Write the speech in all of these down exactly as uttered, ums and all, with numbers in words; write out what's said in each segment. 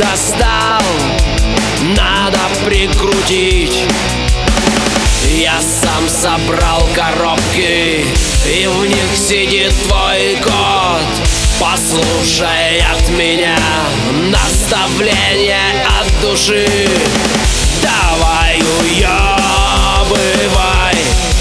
достал, надо прикрутить. Я сам собрал коробки, и в них сидит твой кот. Послушай от меня наставление от души. Давай уебывай,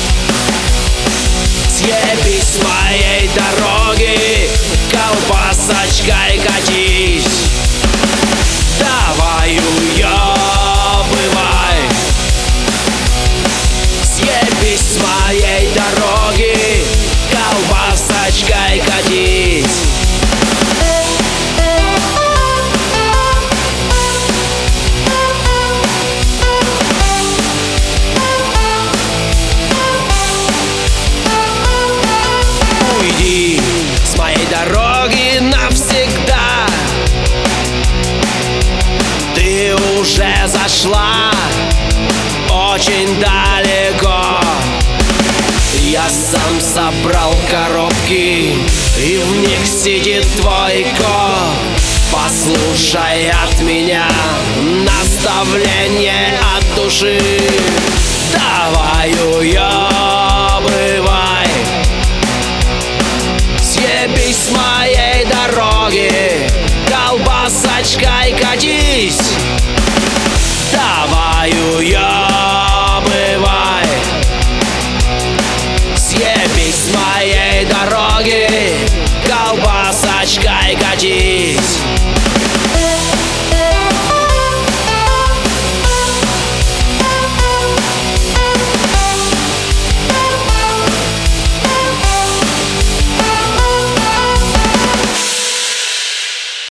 съебись с моей дороги, колбасочкой катись. Давай уебывай, съебись с моей дороги, колбасочкой катись. Уйди с моей дороги навсегда, ты уже зашла очень далеко. Я сам собрал коробки, и в них сидит твой кот. Послушай от меня наставление от души. Давай уебывай, съебись с моей дороги, колбасочкой катись. Давай уебывай,